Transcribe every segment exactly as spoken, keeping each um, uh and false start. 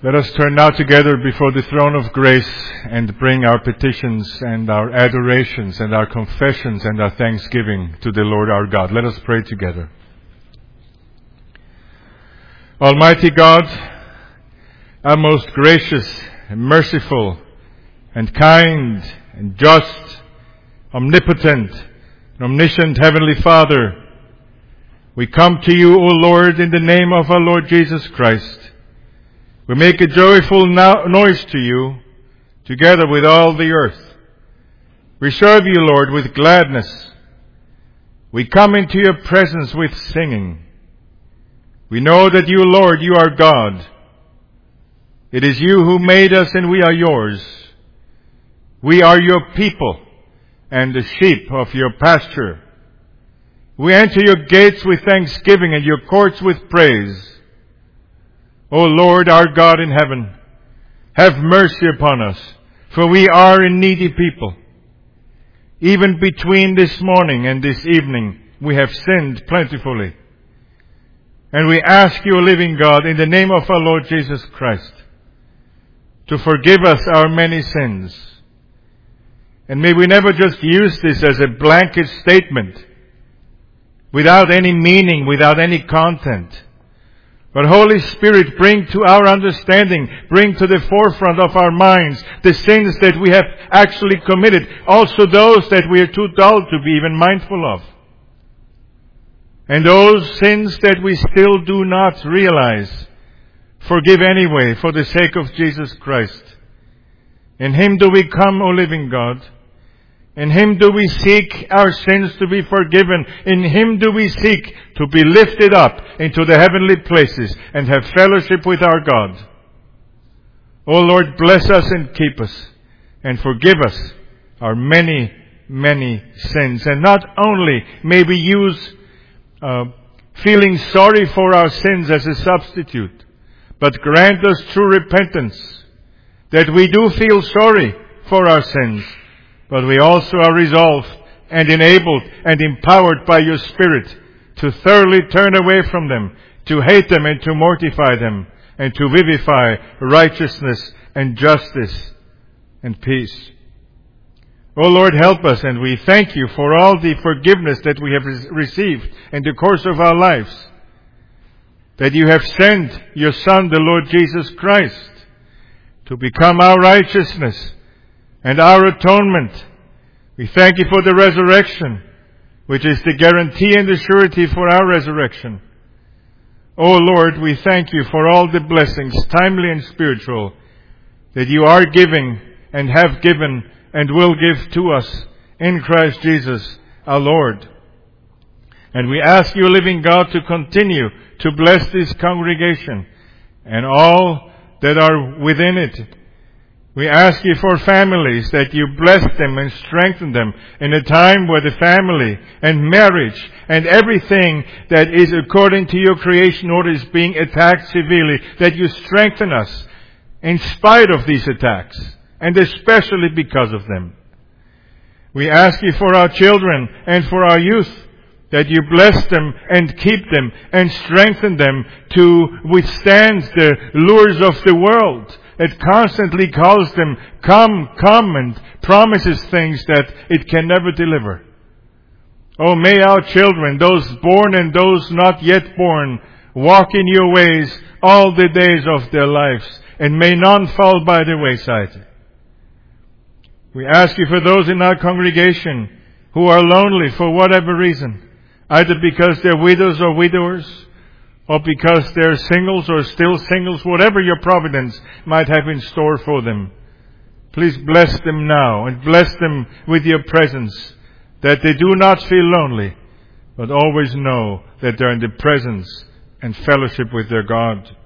Let us turn now together before the throne of grace and bring our petitions and our adorations and our confessions and our thanksgiving to the Lord our God. Let us pray together. Almighty God, our most gracious and merciful and kind and just, omnipotent and omniscient Heavenly Father, we come to you, O Lord, in the name of our Lord Jesus Christ. We make a joyful no- noise to you, together with all the earth. We serve you, Lord, with gladness. We come into your presence with singing. We know that you, Lord, you are God. It is you who made us and we are yours. We are your people and the sheep of your pasture. We enter your gates with thanksgiving and your courts with praise. O Lord, our God in heaven, have mercy upon us, for we are a needy people. Even between this morning and this evening, we have sinned plentifully. And we ask you, living God, in the name of our Lord Jesus Christ, to forgive us our many sins. And may we never just use this as a blanket statement, without any meaning, without any content. But Holy Spirit, bring to our understanding, bring to the forefront of our minds the sins that we have actually committed, also those that we are too dull to be even mindful of. And those sins that we still do not realize, forgive anyway for the sake of Jesus Christ. In Him do we come, O living God. In Him do we seek our sins to be forgiven. In Him do we seek to be lifted up into the heavenly places and have fellowship with our God. O Lord, bless us and keep us and forgive us our many, many sins. And not only may we use uh, feeling sorry for our sins as a substitute, but grant us true repentance, that we do feel sorry for our sins, but we also are resolved and enabled and empowered by your Spirit to thoroughly turn away from them, to hate them and to mortify them, and to vivify righteousness and justice and peace. O Lord, help us, and we thank you for all the forgiveness that we have received in the course of our lives, that you have sent your Son, the Lord Jesus Christ, to become our righteousness and our atonement. We thank you for the resurrection, which is the guarantee and the surety for our resurrection. O Lord, we thank you for all the blessings, timely and spiritual, that you are giving and have given and will give to us in Christ Jesus our Lord. And we ask you, living God, to continue to bless this congregation and all that are within it. We ask you for families, that you bless them and strengthen them in a time where the family and marriage and everything that is according to your creation order is being attacked severely, that you strengthen us in spite of these attacks and especially because of them. We ask you for our children and for our youth, that you bless them and keep them and strengthen them to withstand the lures of the world. It constantly calls them, come, come, and promises things that it can never deliver. Oh, may our children, those born and those not yet born, walk in your ways all the days of their lives, and may none fall by the wayside. We ask you for those in our congregation who are lonely for whatever reason, either because they're widows or widowers, or because they're singles or still singles, whatever your providence might have in store for them. Please bless them now and bless them with your presence, that they do not feel lonely, but always know that they're in the presence and fellowship with their God.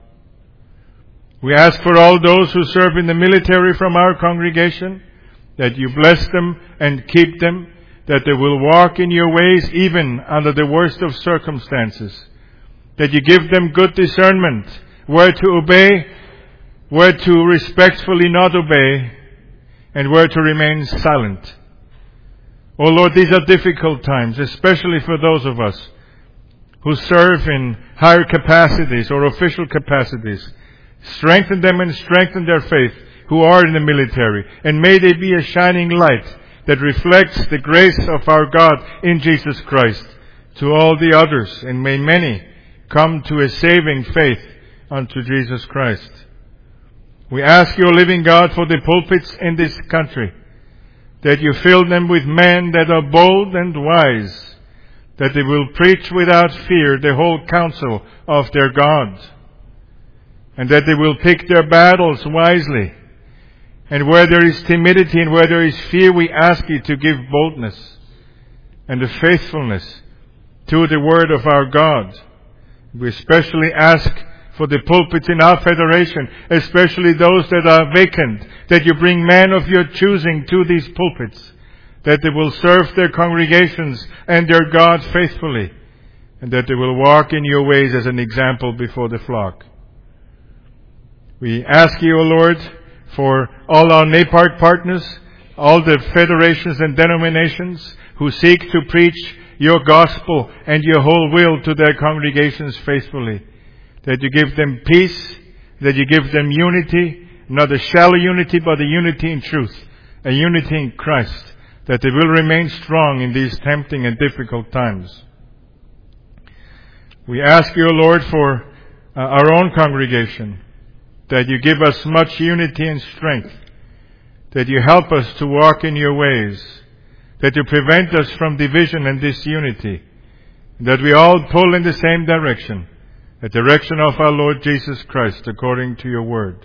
We ask for all those who serve in the military from our congregation, that you bless them and keep them, that they will walk in your ways even under the worst of circumstances, that you give them good discernment, where to obey, where to respectfully not obey, and where to remain silent. Oh Lord, these are difficult times, especially for those of us who serve in higher capacities or official capacities, Strengthen them and strengthen their faith who are in the military. And may they be a shining light that reflects the grace of our God in Jesus Christ to all the others. And may many come to a saving faith unto Jesus Christ. We ask you, O living God, for the pulpits in this country, that you fill them with men that are bold and wise, that they will preach without fear the whole counsel of their God, and that they will pick their battles wisely. And where there is timidity and where there is fear, we ask you to give boldness and the faithfulness to the word of our God. We especially ask for the pulpits in our federation, especially those that are vacant, that you bring men of your choosing to these pulpits, that they will serve their congregations and their God faithfully, and that they will walk in your ways as an example before the flock. We ask you, O Lord, for all our NAPARC partners, all the federations and denominations who seek to preach your gospel and your whole will to their congregations faithfully, that you give them peace, that you give them unity, not a shallow unity, but a unity in truth, a unity in Christ, that they will remain strong in these tempting and difficult times. We ask you, O Lord, for uh, our own congregation, that you give us much unity and strength, that you help us to walk in your ways, that you prevent us from division and disunity, that we all pull in the same direction, the direction of our Lord Jesus Christ, according to your word.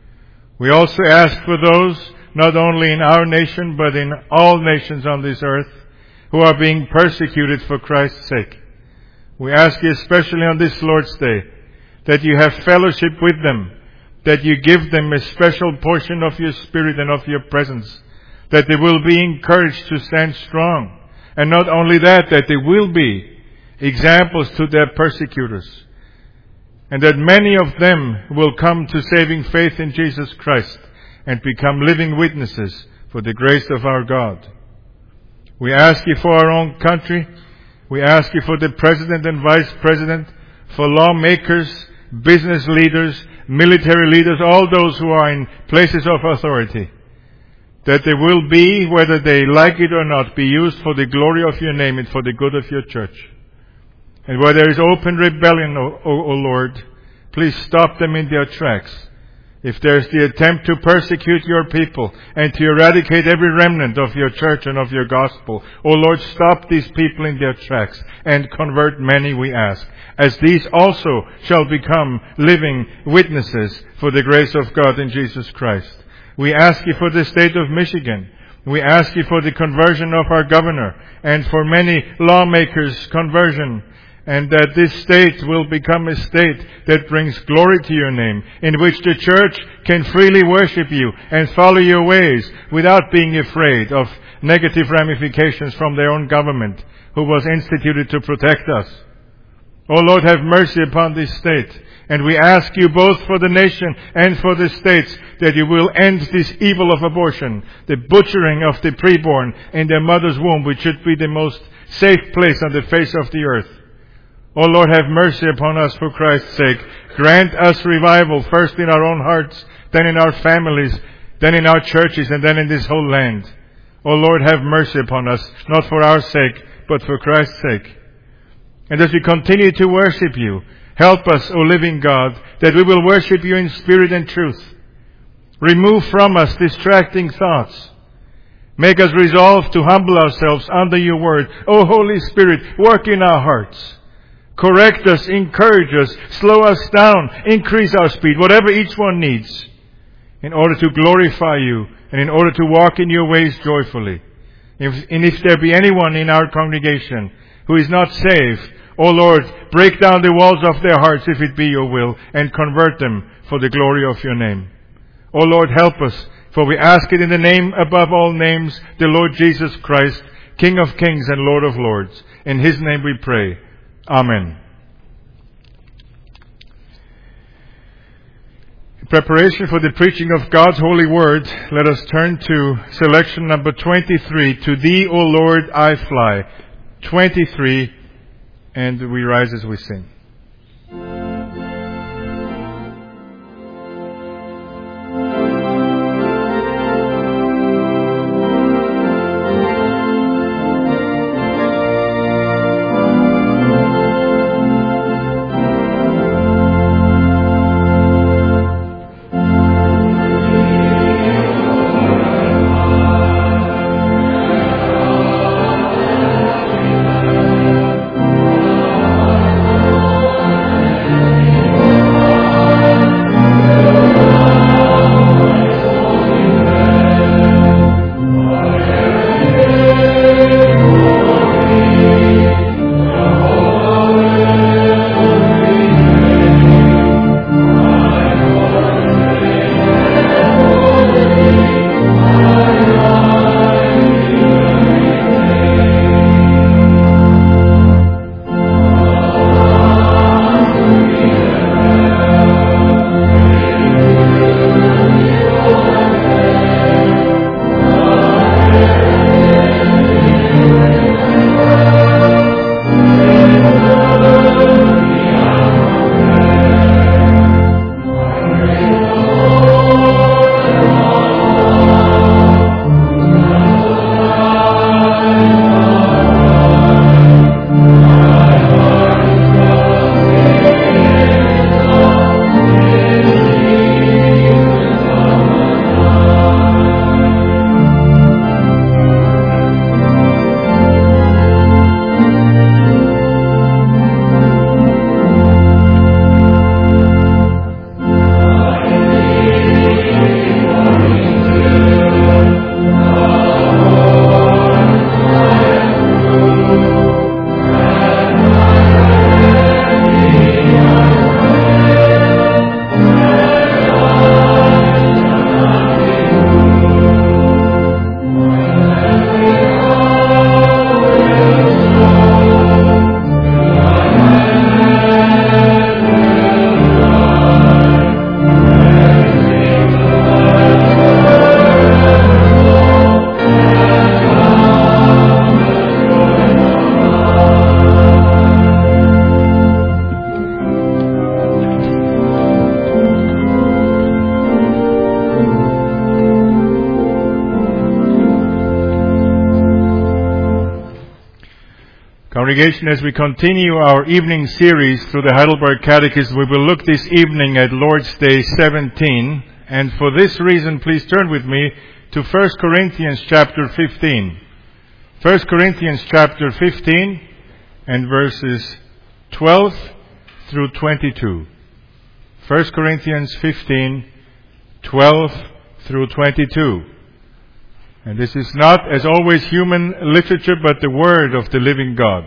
We also ask for those, not only in our nation, but in all nations on this earth, who are being persecuted for Christ's sake. We ask you, especially on this Lord's Day, that you have fellowship with them, that you give them a special portion of your Spirit and of your presence, that they will be encouraged to stand strong. And not only that, that they will be examples to their persecutors. And that many of them will come to saving faith in Jesus Christ and become living witnesses for the grace of our God. We ask you for our own country. We ask you for the President and Vice President, for lawmakers, business leaders, military leaders, all those who are in places of authority, that they will be, whether they like it or not, be used for the glory of your name and for the good of your church. And where there is open rebellion, O, o, o Lord, please stop them in their tracks. If there's the attempt to persecute your people and to eradicate every remnant of your church and of your gospel, O Lord, stop these people in their tracks and convert many, we ask, as these also shall become living witnesses for the grace of God in Jesus Christ. We ask you for the state of Michigan. We ask you for the conversion of our governor and for many lawmakers' conversion, and that this state will become a state that brings glory to your name, in which the church can freely worship you and follow your ways without being afraid of negative ramifications from their own government, who was instituted to protect us. O Lord, have mercy upon this state. And we ask you both for the nation and for the states that you will end this evil of abortion, the butchering of the preborn in their mother's womb, which should be the most safe place on the face of the earth. O Lord, have mercy upon us for Christ's sake. Grant us revival, first in our own hearts, then in our families, then in our churches, and then in this whole land. O Lord, have mercy upon us, not for our sake, but for Christ's sake. And as we continue to worship you, help us, O living God, that we will worship you in spirit and truth. Remove from us distracting thoughts. Make us resolve to humble ourselves under your word. O Holy Spirit, work in our hearts. Correct us, encourage us, slow us down, increase our speed, whatever each one needs, in order to glorify you and in order to walk in your ways joyfully. If, and if there be anyone in our congregation who is not saved, O Lord, break down the walls of their hearts if it be your will, and convert them for the glory of your name. O Lord, help us, for we ask it in the name above all names, the Lord Jesus Christ, King of kings and Lord of lords. In His name we pray. Amen. In preparation for the preaching of God's holy word, let us turn to selection number twenty-three, To Thee, O Lord, I Fly. twenty-three, and we rise as we sing. Congregation, as we continue our evening series through the Heidelberg Catechism, we will look this evening at Lord's Day seventeen. And for this reason, please turn with me to First Corinthians chapter fifteen. First Corinthians chapter fifteen and verses twelve through twenty-two. First Corinthians fifteen, twelve through twenty-two. And this is not, as always, human literature, but the Word of the living God.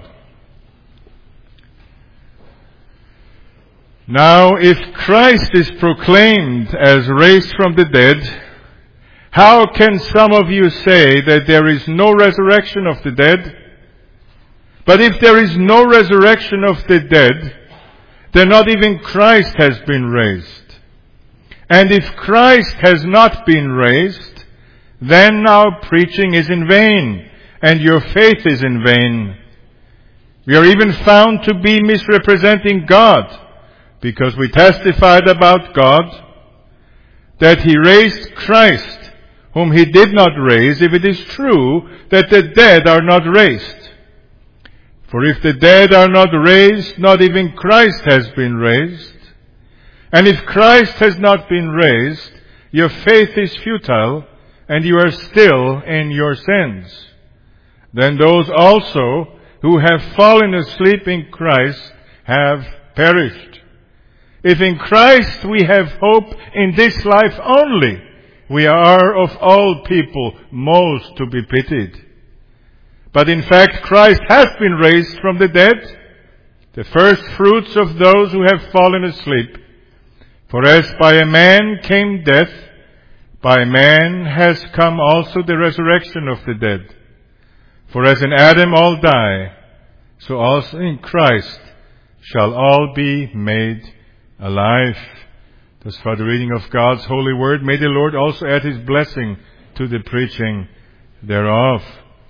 Now, if Christ is proclaimed as raised from the dead, how can some of you say that there is no resurrection of the dead? But if there is no resurrection of the dead, then not even Christ has been raised. And if Christ has not been raised, then our preaching is in vain, and your faith is in vain. We are even found to be misrepresenting God, because we testified about God that He raised Christ, whom He did not raise, if it is true that the dead are not raised. For if the dead are not raised, not even Christ has been raised. And if Christ has not been raised, your faith is futile, and you are still in your sins. Then those also who have fallen asleep in Christ have perished. If in Christ we have hope in this life only, we are of all people most to be pitied. But in fact, Christ has been raised from the dead, the first fruits of those who have fallen asleep. For as by a man came death, by man has come also the resurrection of the dead. For as in Adam all die, so also in Christ shall all be made alive. Thus far the reading of God's holy word. May the Lord also add His blessing to the preaching thereof.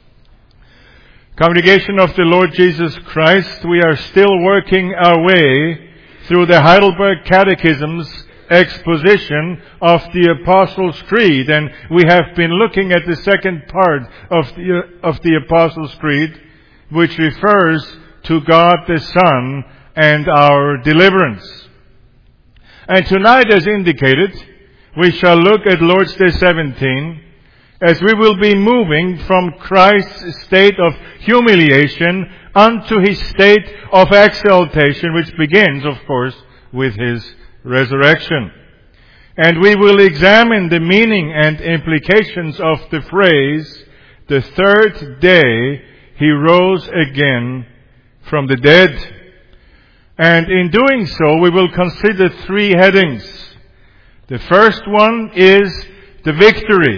Congregation of the Lord Jesus Christ, we are still working our way through the Heidelberg Catechism's exposition of the Apostles' Creed, and we have been looking at the second part of the, of the Apostles' Creed, which refers to God the Son and our deliverance. And tonight, as indicated, we shall look at Lord's Day seventeen, as we will be moving from Christ's state of humiliation unto His state of exaltation, which begins, of course, with His resurrection. And we will examine the meaning and implications of the phrase, the third day He rose again from the dead. And in doing so, we will consider three headings. The first one is the victory.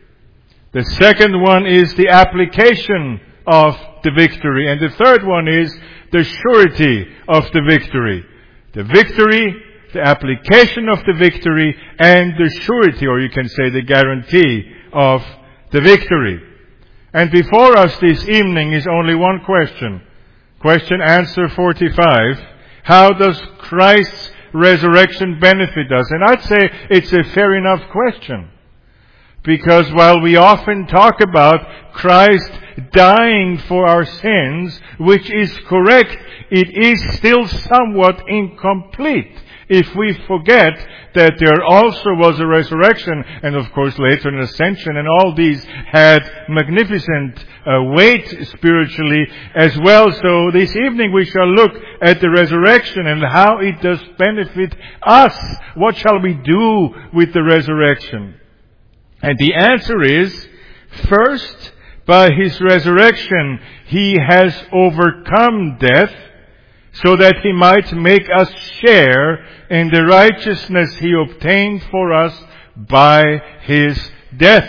The second one is the application of the victory. And the third one is the surety of the victory. The victory, the application of the victory, and the surety, or you can say the guarantee of the victory. And before us this evening is only one question. Question answer forty-five. How does Christ's resurrection benefit us? And I'd say it's a fair enough question. Because while we often talk about Christ dying for our sins, which is correct, it is still somewhat incomplete if we forget that there also was a resurrection, and of course later an ascension, and all these had magnificent uh, weight spiritually as well. So this evening we shall look at the resurrection and how it does benefit us. What shall we do with the resurrection? And the answer is, first, by His resurrection, He has overcome death, so that He might make us share in the righteousness He obtained for us by His death.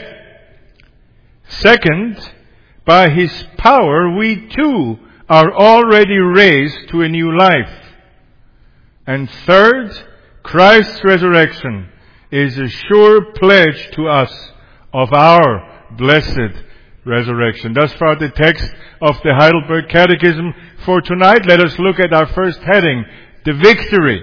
Second, by His power, we too are already raised to a new life. And third, Christ's resurrection is a sure pledge to us of our blessed resurrection. Thus far the text of the Heidelberg Catechism. For tonight, let us look at our first heading, the victory.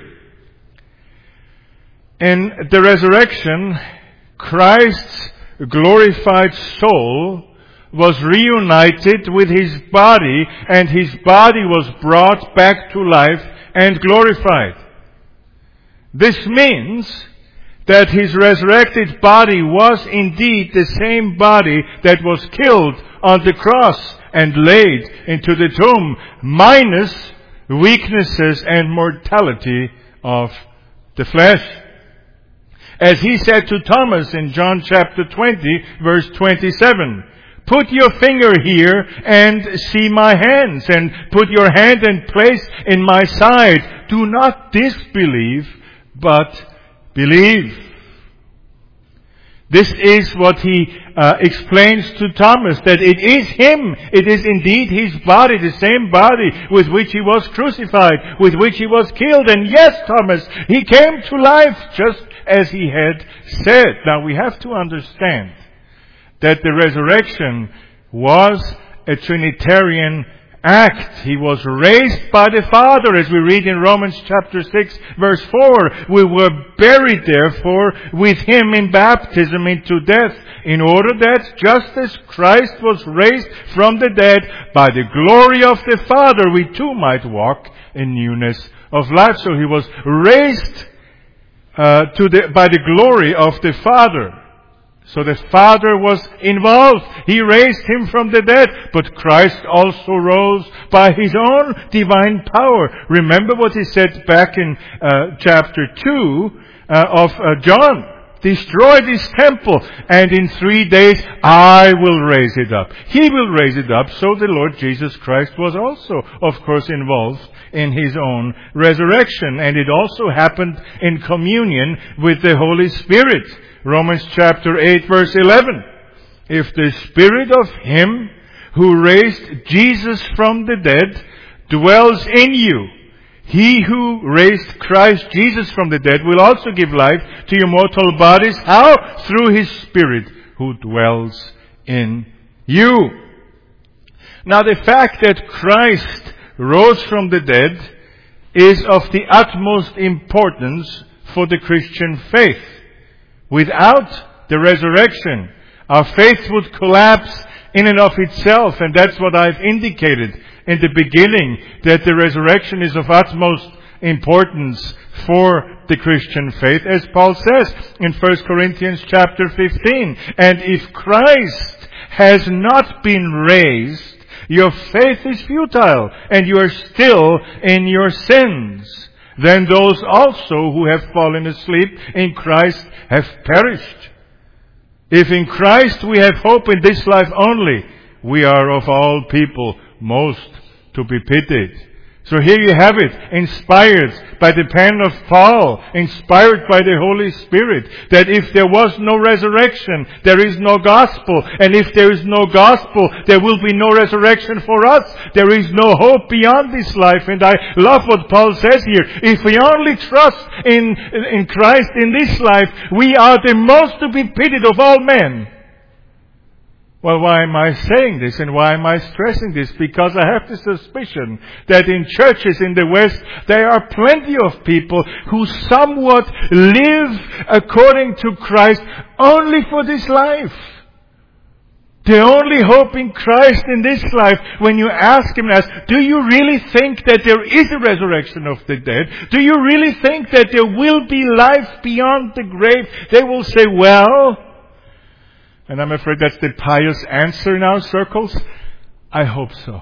In the resurrection, Christ's glorified soul was reunited with his body, and his body was brought back to life and glorified. This means that his resurrected body was indeed the same body that was killed on the cross and laid into the tomb, minus weaknesses and mortality of the flesh. As he said to Thomas in John chapter twenty, verse twenty-seven, "Put your finger here and see my hands, and put your hand and place in my side. Do not disbelieve, but believe." This is what he uh, explains to Thomas, that it is him, it is indeed his body, the same body with which he was crucified, with which he was killed. And yes, Thomas, he came to life just as he had said. Now we have to understand that the resurrection was a Trinitarian act. He was raised by the Father, as we read in Romans chapter six, verse four. We were buried, therefore, with him in baptism into death, in order that, just as Christ was raised from the dead by the glory of the Father, we too might walk in newness of life. So he was raised uh, to the, by the glory of the Father. So the Father was involved. He raised him from the dead. But Christ also rose by his own divine power. Remember what he said back in uh, chapter two uh, of uh, John. "Destroy this temple, and in three days I will raise it up." He will raise it up. So the Lord Jesus Christ was also, of course, involved in his own resurrection. And it also happened in communion with the Holy Spirit. Romans chapter eight, verse eleven. "If the Spirit of him who raised Jesus from the dead dwells in you, he who raised Christ Jesus from the dead will also give life to your mortal bodies." How? Through his Spirit who dwells in you. Now the fact that Christ rose from the dead is of the utmost importance for the Christian faith. Without the resurrection, our faith would collapse in and of itself, and that's what I've indicated in the beginning, that the resurrection is of utmost importance for the Christian faith, as Paul says in First Corinthians chapter fifteen. "And if Christ has not been raised, your faith is futile, and you are still in your sins. Then those also who have fallen asleep in Christ have perished. If in Christ we have hope in this life only, we are of all people most to be pitied." So here you have it, inspired by the pen of Paul, inspired by the Holy Spirit, that if there was no resurrection, there is no gospel. And if there is no gospel, there will be no resurrection for us. There is no hope beyond this life. And I love what Paul says here. If we only trust in, in Christ in this life, we are the most to be pitied of all men. Well, why am I saying this and why am I stressing this? Because I have the suspicion that in churches in the West, there are plenty of people who somewhat live according to Christ only for this life. They only hope in Christ in this life. When you ask him, ask, do you really think that there is a resurrection of the dead? Do you really think that there will be life beyond the grave? They will say, well... And I'm afraid that's the pious answer in our circles. I hope so.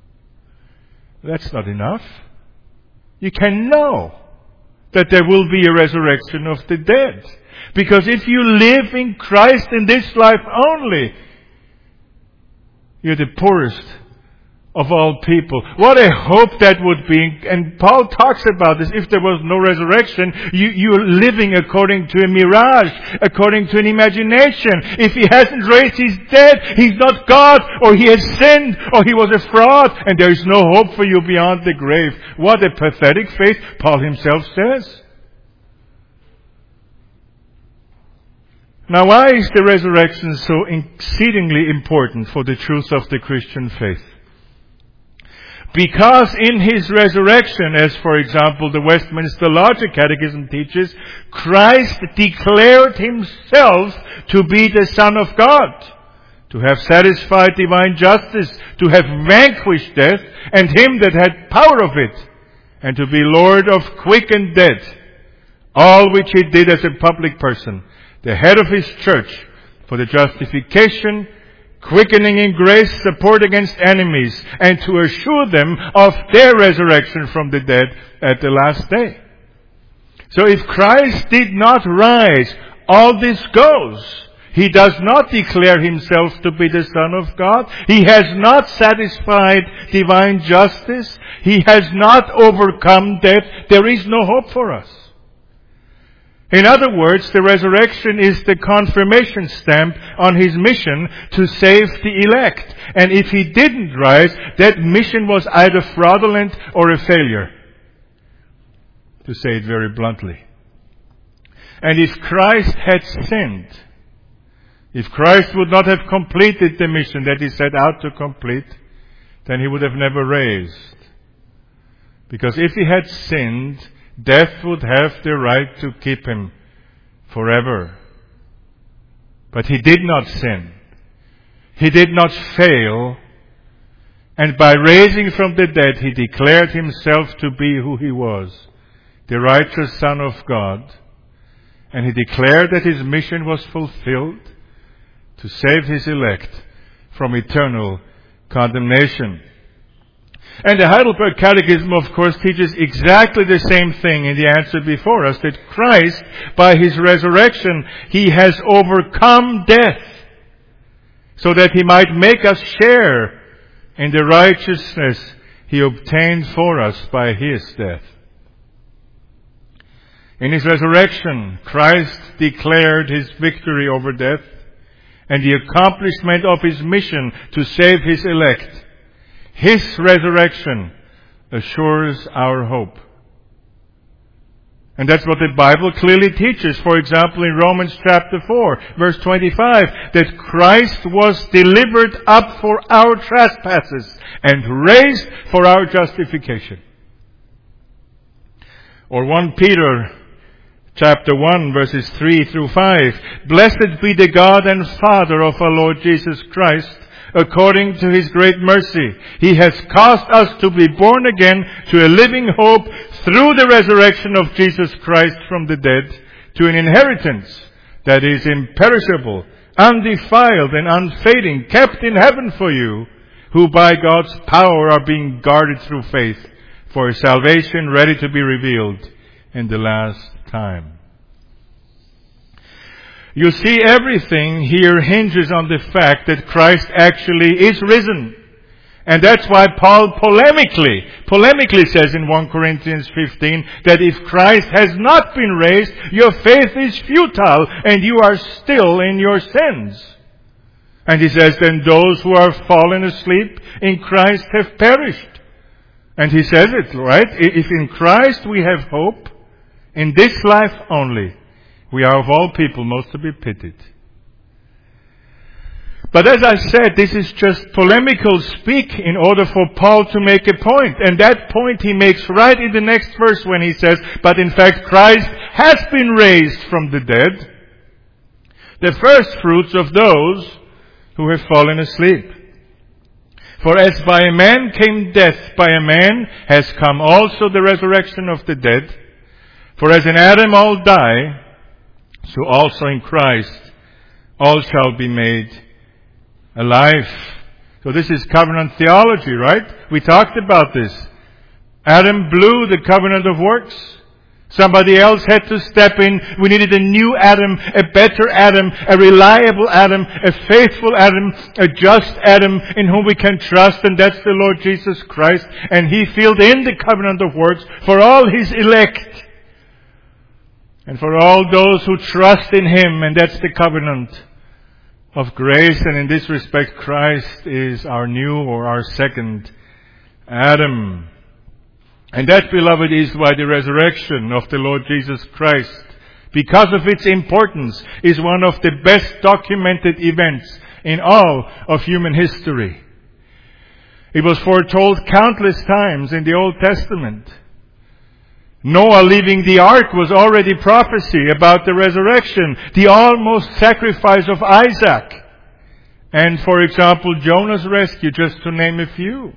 That's not enough. You can know that there will be a resurrection of the dead. Because if you live in Christ in this life only, you're the poorest of all people. What a hope that would be. And Paul talks about this. If there was no resurrection, you, you're living according to a mirage, according to an imagination. If he hasn't raised his dead, he's not God, or he has sinned, or he was a fraud, and there is no hope for you beyond the grave. What a pathetic faith, Paul himself says. Now, why is the resurrection so exceedingly important for the truth of the Christian faith? Because in his resurrection, as for example the Westminster Logic Catechism teaches, Christ declared himself to be the Son of God. to have satisfied divine justice, to have vanquished death, and him that had power of it, and to be Lord of quick and dead, all which he did as a public person, the head of his church, for the justification, quickening in grace, support against enemies, and to assure them of their resurrection from the dead at the last day. So if Christ did not rise, all this goes. He does not declare himself to be the Son of God. He has not satisfied divine justice. He has not overcome death. There is no hope for us. In other words, the resurrection is the confirmation stamp on his mission to save the elect. And if he didn't rise, that mission was either fraudulent or a failure, to say it very bluntly. And if Christ had sinned, if Christ would not have completed the mission that he set out to complete, then he would have never raised. Because if he had sinned, death would have the right to keep him forever. But he did not sin. He did not fail. And by raising from the dead, he declared himself to be who he was, the righteous Son of God. And he declared that his mission was fulfilled, to save his elect from eternal condemnation. And the Heidelberg Catechism, of course, teaches exactly the same thing in the answer before us, that Christ, by his resurrection, he has overcome death, so that he might make us share in the righteousness he obtained for us by his death. In his resurrection, Christ declared his victory over death and the accomplishment of his mission to save his elect. His resurrection assures our hope. And that's what the Bible clearly teaches. For example, in Romans chapter four, verse twenty-five, that Christ was delivered up for our trespasses and raised for our justification. Or First Peter chapter one, verses three through five. Blessed be the God and Father of our Lord Jesus Christ. According to his great mercy, he has caused us to be born again to a living hope through the resurrection of Jesus Christ from the dead, to an inheritance that is imperishable, undefiled, and unfading, kept in heaven for you, who by God's power are being guarded through faith for a salvation ready to be revealed in the last time. You see, everything here hinges on the fact that Christ actually is risen. And that's why Paul polemically, polemically says in First Corinthians fifteen that if Christ has not been raised, your faith is futile and you are still in your sins. And he says, then those who are fallen asleep in Christ have perished. And he says it, right? If in Christ we have hope, in this life only, we are of all people most to be pitied. But as I said, this is just polemical speak in order for Paul to make a point. And that point he makes right in the next verse when he says, but in fact Christ has been raised from the dead, the first fruits of those who have fallen asleep. For as by a man came death, by a man has come also the resurrection of the dead. For as in Adam all die, so also in Christ all shall be made alive. So this is covenant theology, right? We talked about this. Adam blew the covenant of works. Somebody else had to step in. We needed a new Adam, a better Adam, a reliable Adam, a faithful Adam, a just Adam in whom we can trust, and that's the Lord Jesus Christ. And He filled in the covenant of works for all His elect. And for all those who trust in Him, and that's the covenant of grace. And in this respect, Christ is our new or our second Adam. And that, beloved, is why the resurrection of the Lord Jesus Christ, because of its importance, is one of the best documented events in all of human history. It was foretold countless times in the Old Testament. Noah leaving the ark was already prophecy about the resurrection, the almost sacrifice of Isaac. And, for example, Jonah's rescue, just to name a few.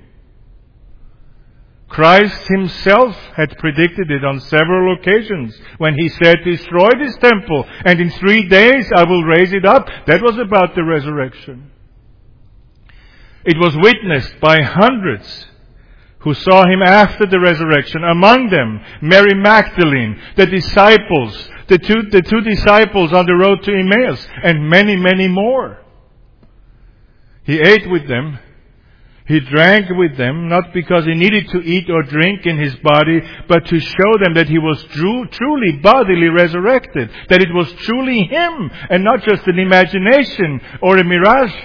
Christ himself had predicted it on several occasions when he said, destroy this temple and in three days I will raise it up. That was about the resurrection. It was witnessed by hundreds who saw him after the resurrection. Among them, Mary Magdalene, the disciples, the two, the two disciples on the road to Emmaus, and many, many more. He ate with them. He drank with them, not because he needed to eat or drink in his body, but to show them that he was true, truly bodily resurrected, that it was truly him and not just an imagination or a mirage.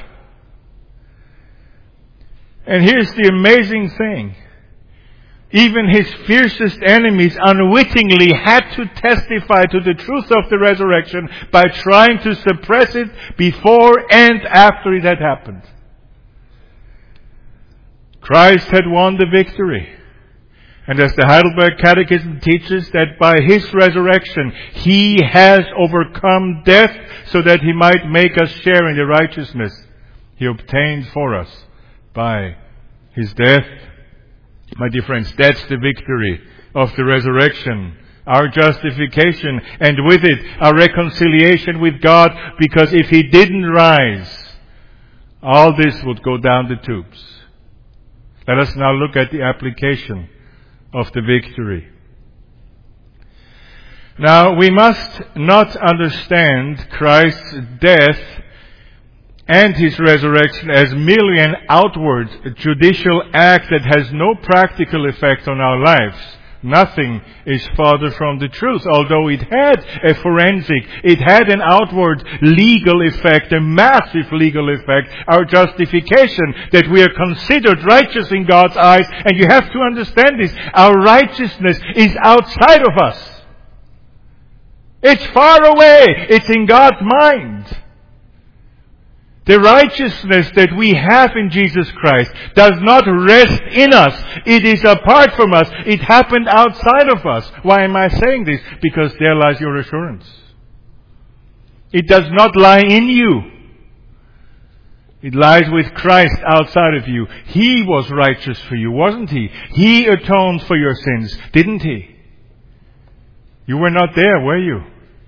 And here's the amazing thing. Even his fiercest enemies unwittingly had to testify to the truth of the resurrection by trying to suppress it before and after it had happened. Christ had won the victory. And as the Heidelberg Catechism teaches, that by his resurrection, he has overcome death so that he might make us share in the righteousness he obtained for us by his death. My dear friends, that's the victory of the resurrection. Our justification, and with it, our reconciliation with God, because if he didn't rise, all this would go down the tubes. Let us now look at the application of the victory. Now, we must not understand Christ's death and his resurrection as merely an outward judicial act that has no practical effect on our lives. Nothing is farther from the truth. Although it had a forensic, it had an outward legal effect, a massive legal effect, our justification, that we are considered righteous in God's eyes. And you have to understand this. Our righteousness is outside of us. It's far away. It's in God's mind. The righteousness that we have in Jesus Christ does not rest in us. It is apart from us. It happened outside of us. Why am I saying this? Because there lies your assurance. It does not lie in you. It lies with Christ outside of you. He was righteous for you, wasn't he? He atoned for your sins, didn't he? You were not there, were you?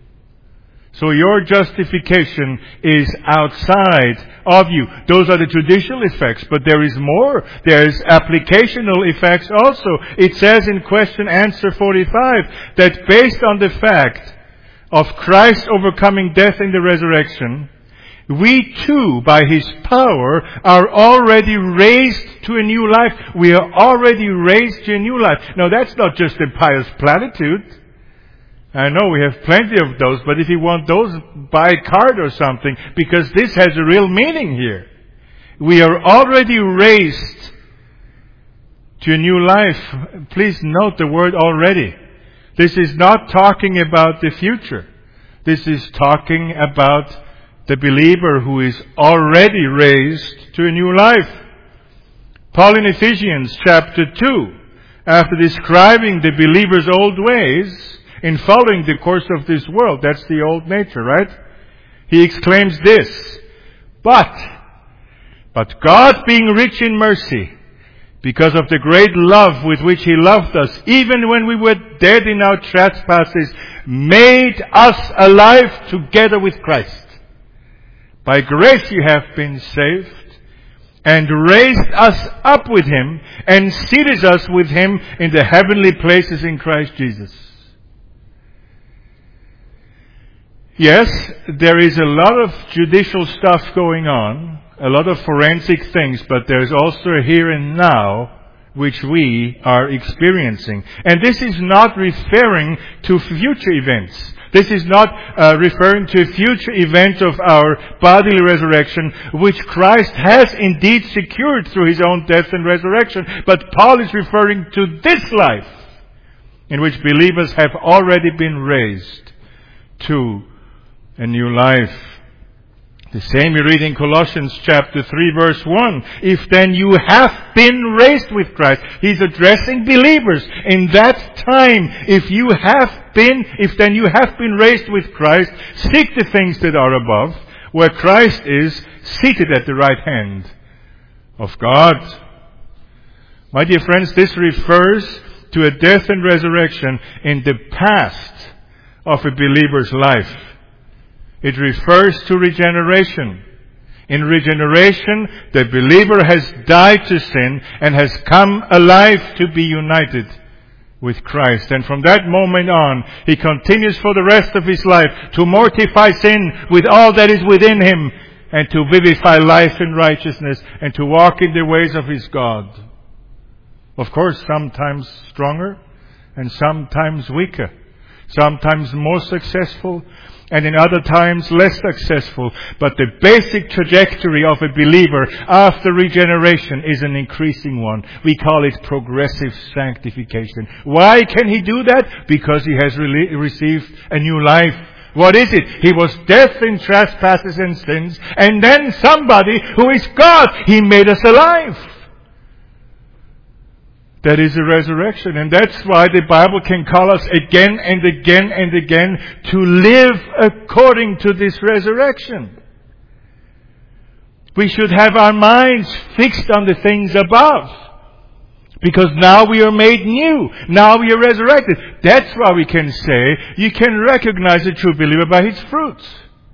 So your justification is outside of you. Those are the judicial effects, but there is more. There is applicational effects also. It says in question answer forty-five that based on the fact of Christ overcoming death in the resurrection, we too, by his power, are already raised to a new life. We are already raised to a new life. Now that's not just a pious platitude. I know we have plenty of those, but if you want those, buy a card or something, because this has a real meaning here. We are already raised to a new life. Please note the word already. This is not talking about the future. This is talking about the believer who is already raised to a new life. Paul in Ephesians chapter two, after describing the believer's old ways, in following the course of this world, that's the old nature, right? He exclaims this, But, but God being rich in mercy, because of the great love with which he loved us, even when we were dead in our trespasses, made us alive together with Christ. By grace you have been saved, and raised us up with him, and seated us with him in the heavenly places in Christ Jesus. Yes, there is a lot of judicial stuff going on, a lot of forensic things, but there's also a here and now which we are experiencing. And this is not referring to future events. This is not uh, referring to a future event of our bodily resurrection, which Christ has indeed secured through his own death and resurrection. But Paul is referring to this life, in which believers have already been raised to a new life. The same you read in Colossians chapter three verse one. If then you have been raised with Christ. He's addressing believers in that time. If you have been, if then you have been raised with Christ, seek the things that are above, where Christ is seated at the right hand of God. My dear friends, this refers to a death and resurrection in the past of a believer's life. It refers to regeneration. In regeneration, the believer has died to sin and has come alive to be united with Christ. And from that moment on, he continues for the rest of his life to mortify sin with all that is within him and to vivify life in righteousness and to walk in the ways of his God. Of course, sometimes stronger and sometimes weaker. Sometimes more successful and in other times less successful. But the basic trajectory of a believer after regeneration is an increasing one. We call it progressive sanctification. Why can he do that? Because he has re- received a new life. What is it? He was dead in trespasses and sins, and then somebody who is God, He made us alive. That is a resurrection. And that's why the Bible can call us again and again and again to live according to this resurrection. We should have our minds fixed on the things above. Because now we are made new. Now we are resurrected. That's why we can say you can recognize a true believer by his fruits.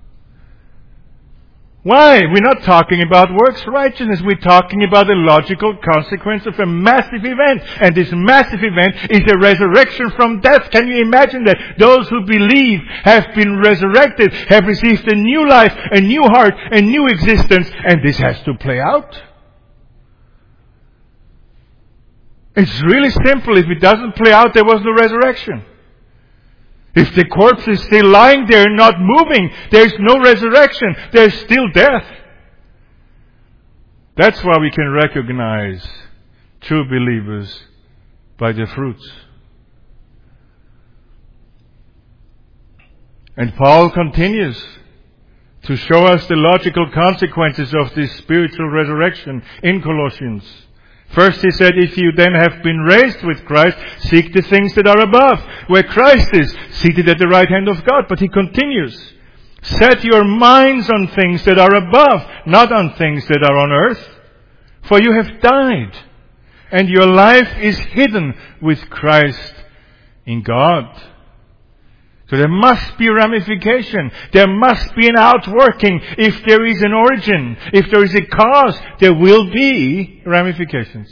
Why? We're not talking about works righteousness. We're talking about the logical consequence of a massive event. And this massive event is a resurrection from death. Can you imagine that? Those who believe have been resurrected, have received a new life, a new heart, a new existence. And this has to play out. It's really simple. If it doesn't play out, there was no resurrection. If the corpse is still lying there, not moving, there's no resurrection. There's still death. That's why we can recognize true believers by their fruits. And Paul continues to show us the logical consequences of this spiritual resurrection in Colossians. First he said, if you then have been raised with Christ, seek the things that are above, where Christ is, seated at the right hand of God. But he continues, set your minds on things that are above, not on things that are on earth. For you have died, and your life is hidden with Christ in God. So there must be a ramification. There must be an outworking. If there is an origin, if there is a cause, there will be ramifications.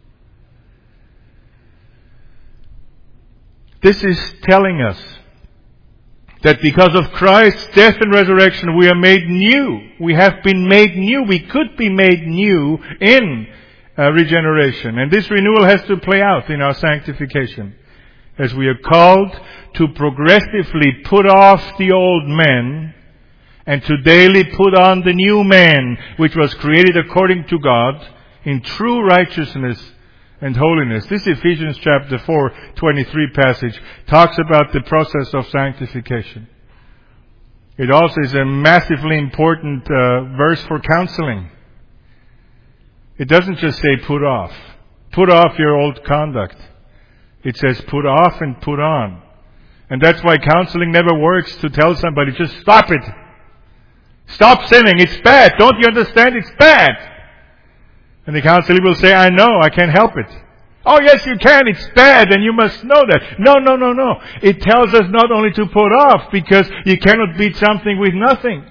This is telling us that because of Christ's death and resurrection, we are made new. We have been made new. We could be made new in uh, regeneration. And this renewal has to play out in our sanctification. As we are called to progressively put off the old man and to daily put on the new man, which was created according to God in true righteousness and holiness. This Ephesians chapter four, twenty-three passage talks about the process of sanctification. It also is a massively important uh, verse for counseling. It doesn't just say put off. Put off your old conduct. It says put off and put on. And that's why counseling never works, to tell somebody, just stop it. Stop sinning. It's bad. Don't you understand? It's bad. And the counselor will say, I know. I can't help it. Oh, yes, you can. It's bad and you must know that. No, no, no, no. It tells us not only to put off, because you cannot beat something with nothing.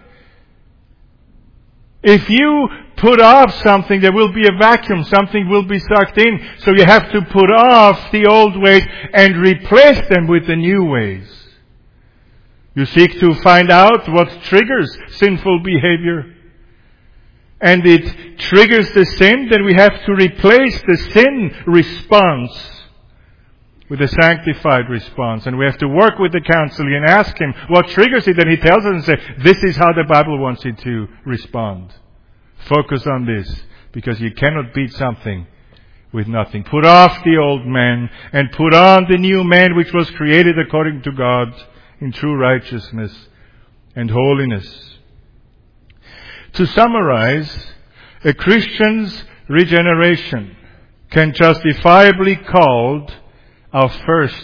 If you put off something, there will be a vacuum. Something will be sucked in. So you have to put off the old ways and replace them with the new ways. You seek to find out what triggers sinful behavior. And it triggers the sin, then we have to replace the sin response with a sanctified response. And we have to work with the counselor and ask him what triggers it. And he tells us and says, this is how the Bible wants you to respond. Focus on this, because you cannot beat something with nothing. Put off the old man and put on the new man, which was created according to God in true righteousness and holiness. To summarize, a Christian's regeneration can justifiably be called our first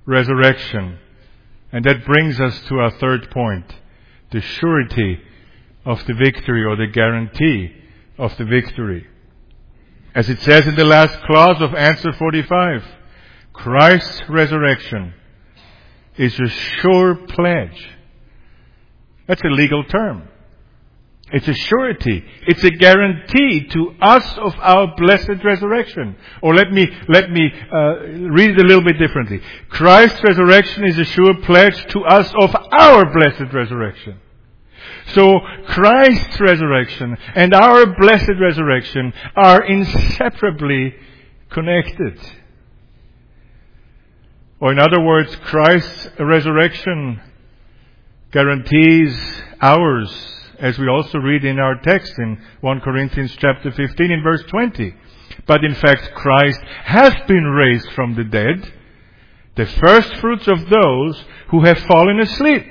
resurrection. And that brings us to our third point, the surety of the victory, or the guarantee of the victory. As it says in the last clause of answer forty-five, Christ's resurrection is a sure pledge. That's a legal term. It's a surety. It's a guarantee to us of our blessed resurrection. Or let me, let me uh, read it a little bit differently. Christ's resurrection is a sure pledge to us of our blessed resurrection. So Christ's resurrection and our blessed resurrection are inseparably connected. Or in other words, Christ's resurrection guarantees ours, as we also read in our text in First Corinthians chapter fifteen in verse twenty. But in fact, Christ has been raised from the dead, the first fruits of those who have fallen asleep.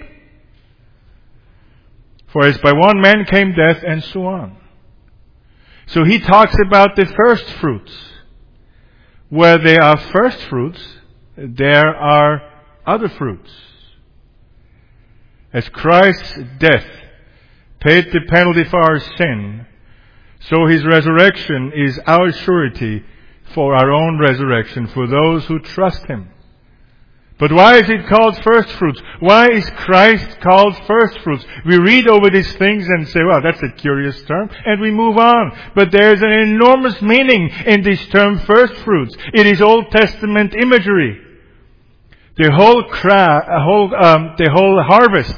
For as by one man came death, and so on. So he talks about the first fruits. Where there are first fruits, there are other fruits. As Christ's death paid the penalty for our sin, so His resurrection is our surety for our own resurrection, for those who trust Him. But why is it called first fruits? Why is Christ called first fruits? We read over these things and say, well, that's a curious term, and we move on. But there's an enormous meaning in this term first fruits. It is Old Testament imagery. The whole cra- whole, um, the whole harvest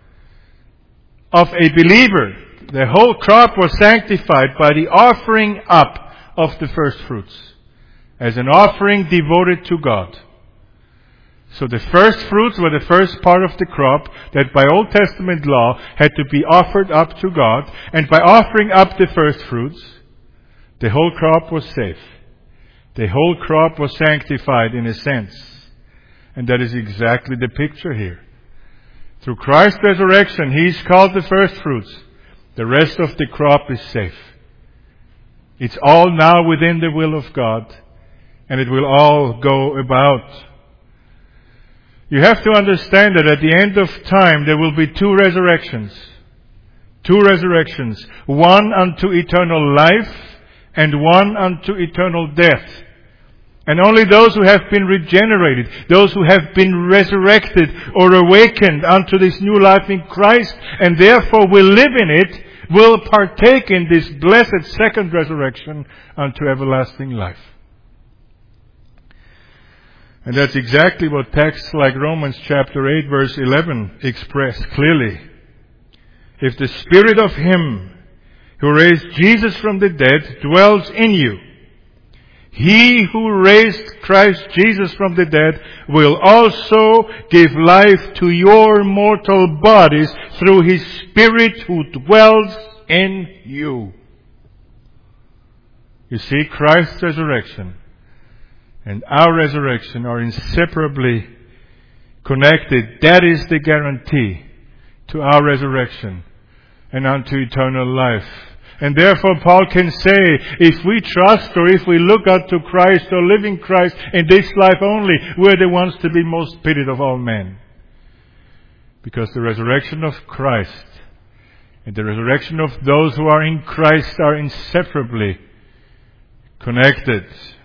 of a believer, the whole crop was sanctified by the offering up of the first fruits as an offering devoted to God. So the first fruits were the first part of the crop that by Old Testament law had to be offered up to God. And by offering up the first fruits, the whole crop was safe. The whole crop was sanctified in a sense. And that is exactly the picture here. Through Christ's resurrection, He's called the first fruits. The rest of the crop is safe. It's all now within the will of God, and it will all go about. You have to understand that at the end of time there will be two resurrections. Two resurrections. One unto eternal life and one unto eternal death. And only those who have been regenerated, those who have been resurrected or awakened unto this new life in Christ and therefore will live in it, will partake in this blessed second resurrection unto everlasting life. And that's exactly what texts like Romans chapter eight verse eleven express clearly. If the Spirit of Him who raised Jesus from the dead dwells in you, He who raised Christ Jesus from the dead will also give life to your mortal bodies through His Spirit who dwells in you. You see, Christ's resurrection and our resurrection are inseparably connected. That is the guarantee to our resurrection and unto eternal life. And therefore Paul can say, if we trust or if we look up to Christ or live in Christ in this life only, we're the ones to be most pitied of all men. Because the resurrection of Christ and the resurrection of those who are in Christ are inseparably connected.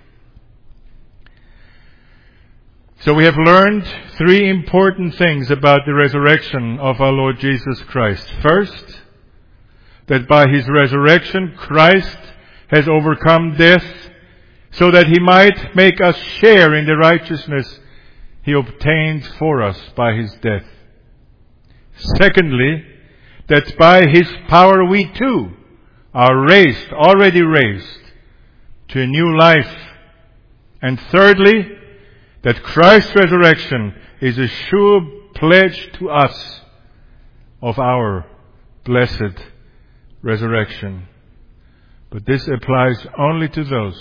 So we have learned three important things about the resurrection of our Lord Jesus Christ. First, that by His resurrection, Christ has overcome death so that He might make us share in the righteousness He obtained for us by His death. Secondly, that by His power we too are raised, already raised, to a new life. And thirdly, that Christ's resurrection is a sure pledge to us of our blessed resurrection. But this applies only to those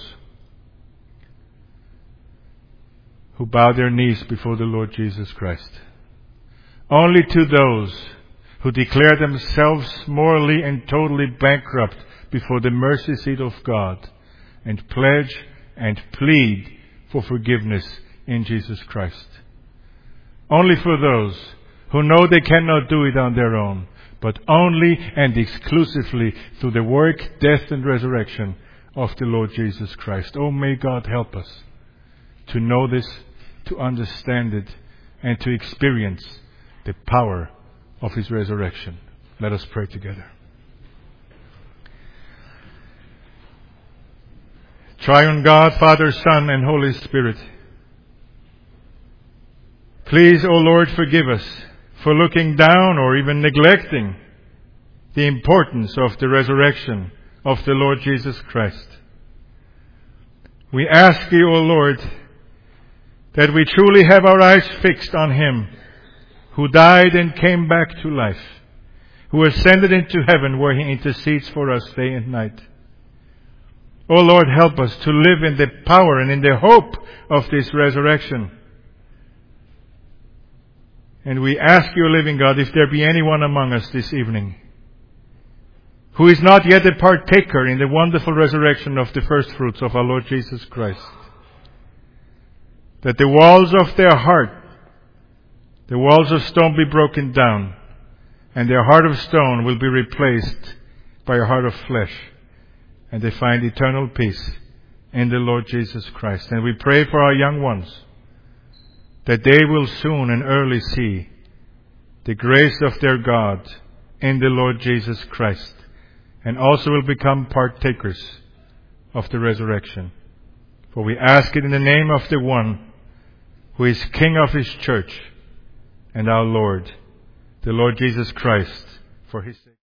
who bow their knees before the Lord Jesus Christ. Only to those who declare themselves morally and totally bankrupt before the mercy seat of God and pledge and plead for forgiveness in Jesus Christ. Only for those who know they cannot do it on their own, but only and exclusively through the work, death, and resurrection of the Lord Jesus Christ. Oh, may God help us to know this, to understand it, and to experience the power of His resurrection. Let us pray together. Triune God, Father, Son, and Holy Spirit, please, O Lord, forgive us for looking down or even neglecting the importance of the resurrection of the Lord Jesus Christ. We ask Thee, O Lord, that we truly have our eyes fixed on Him who died and came back to life, who ascended into heaven where He intercedes for us day and night. O Lord, help us to live in the power and in the hope of this resurrection. And we ask You, living God, if there be anyone among us this evening who is not yet a partaker in the wonderful resurrection of the first fruits of our Lord Jesus Christ, that the walls of their heart, the walls of stone, be broken down, and their heart of stone will be replaced by a heart of flesh, and they find eternal peace in the Lord Jesus Christ. And we pray for our young ones, that they will soon and early see the grace of their God in the Lord Jesus Christ, and also will become partakers of the resurrection. For we ask it in the name of the one who is King of His church and our Lord, the Lord Jesus Christ, for His sake.